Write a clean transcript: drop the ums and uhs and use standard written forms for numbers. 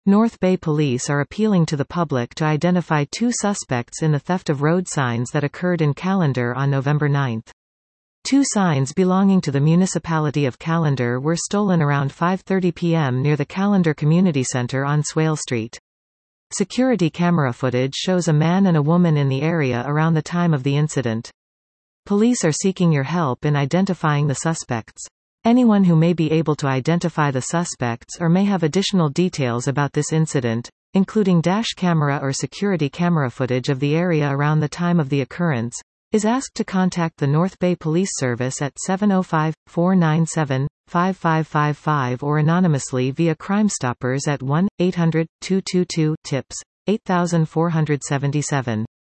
North Bay Police are appealing to the public to identify 2 suspects in the theft of road signs that occurred in Callander on November 9. 2 signs belonging to the municipality of Callander were stolen around 5:30 p.m. near the Callander Community Centre on Swale Street. Security camera footage shows a man and a woman in the area around the time of the incident. Police are seeking your help in identifying the suspects. Anyone who may be able to identify the suspects or may have additional details about this incident, including dash camera or security camera footage of the area around the time of the occurrence, is asked to contact the North Bay Police Service at 705-497-5555 or anonymously via Crime Stoppers at 1-800-222-TIPS, 8477.